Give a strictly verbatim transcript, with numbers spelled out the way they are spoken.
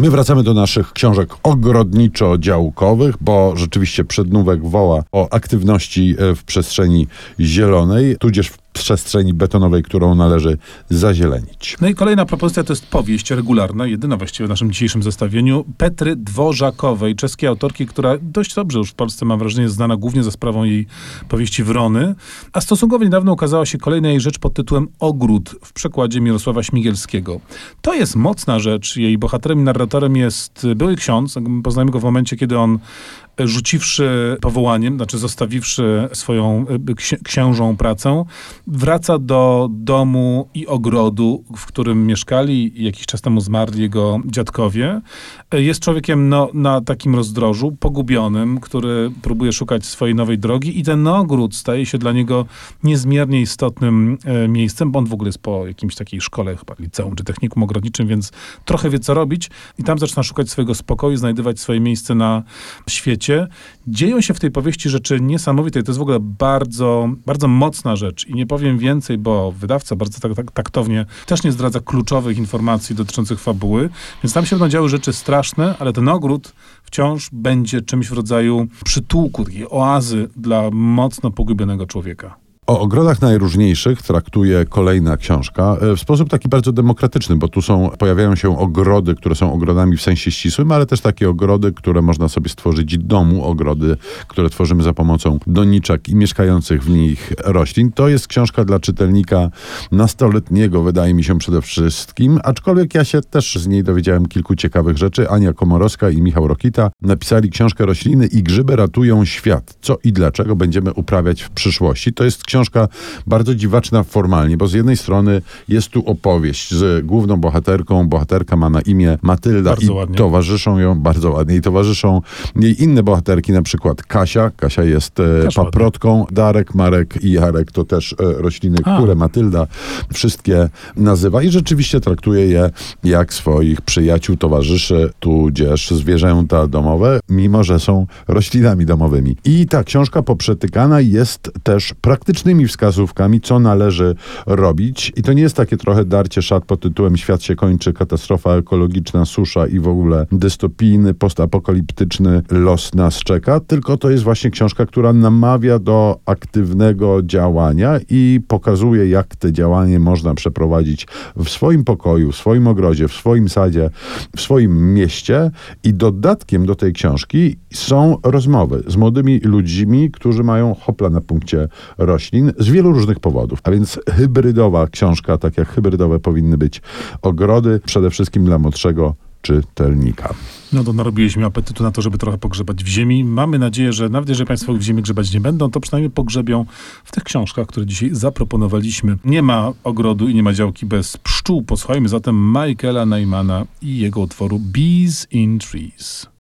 My wracamy do naszych książek ogrodniczo-działkowych, bo rzeczywiście przednówek woła o aktywności w przestrzeni zielonej, tudzież w przestrzeni betonowej, którą należy zazielenić. No i kolejna propozycja to jest powieść regularna, jedyna właściwie w naszym dzisiejszym zestawieniu, Petry Dworzakowej, czeskiej autorki, która dość dobrze już w Polsce, mam wrażenie, jest znana głównie za sprawą jej powieści Wrony, a stosunkowo niedawno ukazała się kolejna jej rzecz pod tytułem Ogród w przekładzie Mirosława Śmigielskiego. To jest mocna rzecz. Jej bohaterem i narratorem jest były ksiądz. Poznajemy go w momencie, kiedy on, rzuciwszy powołaniem, znaczy zostawiwszy swoją ksi- księżą pracę, wraca do domu i ogrodu, w którym mieszkali i jakiś czas temu zmarli jego dziadkowie. Jest człowiekiem no, na takim rozdrożu, pogubionym, który próbuje szukać swojej nowej drogi i ten ogród staje się dla niego niezmiernie istotnym e, miejscem, bo on w ogóle jest po jakimś takiej szkole, chyba liceum czy technikum ogrodniczym, więc trochę wie, co robić i tam zaczyna szukać swojego spokoju, znajdywać swoje miejsce na świecie. Dzieją się w tej powieści rzeczy niesamowite. To jest w ogóle bardzo, bardzo mocna rzecz i nie powiem więcej, bo wydawca bardzo tak, tak, taktownie też nie zdradza kluczowych informacji dotyczących fabuły, więc tam się będą działy rzeczy straszne, ale ten ogród wciąż będzie czymś w rodzaju przytułku, takiej oazy dla mocno pogubionego człowieka. O ogrodach najróżniejszych traktuje kolejna książka w sposób taki bardzo demokratyczny, bo tu są, pojawiają się ogrody, które są ogrodami w sensie ścisłym, ale też takie ogrody, które można sobie stworzyć w domu, ogrody, które tworzymy za pomocą doniczek i mieszkających w nich roślin. To jest książka dla czytelnika nastoletniego, wydaje mi się przede wszystkim, aczkolwiek ja się też z niej dowiedziałem kilku ciekawych rzeczy. Ania Komorowska i Michał Rokita napisali książkę Rośliny i grzyby ratują świat. Co i dlaczego będziemy uprawiać w przyszłości. To jest książka bardzo dziwaczna formalnie, bo z jednej strony jest tu opowieść z główną bohaterką. Bohaterka ma na imię Matylda bardzo i ładnie. towarzyszą ją, bardzo ładnie, i towarzyszą jej inne bohaterki, na przykład Kasia. Kasia jest e, paprotką. Ładnie. Darek, Marek i Jarek to też e, rośliny, A. które Matylda wszystkie nazywa i rzeczywiście traktuje je jak swoich przyjaciół, towarzyszy, tudzież zwierzęta domowe, mimo że są roślinami domowymi. I ta książka poprzetykana jest też praktycznymi wskazówkami, co należy robić. I to nie jest takie trochę darcie szat pod tytułem Świat się kończy, katastrofa ekologiczna, susza i w ogóle dystopijny, postapokaliptyczny los nas czeka, tylko to jest właśnie książka, która namawia do aktywnego działania i pokazuje, jak te działanie można przeprowadzić w swoim pokoju, w swoim ogrodzie, w swoim sadzie, w swoim mieście. I dodatkiem do tej książki są rozmowy z młodymi ludźmi, którzy mają hopla na punkcie roślin z wielu różnych powodów. A więc hybrydowa książka, tak jak hybrydowe powinny być ogrody, przede wszystkim dla młodszego czytelnika. No to narobiliśmy mi apetytu na to, żeby trochę pogrzebać w ziemi. Mamy nadzieję, że nawet jeżeli Państwo w ziemi grzebać nie będą, to przynajmniej pogrzebią w tych książkach, które dzisiaj zaproponowaliśmy. Nie ma ogrodu i nie ma działki bez pszczół. Posłuchajmy zatem Michaela Neymana i jego utworu Bees in Trees.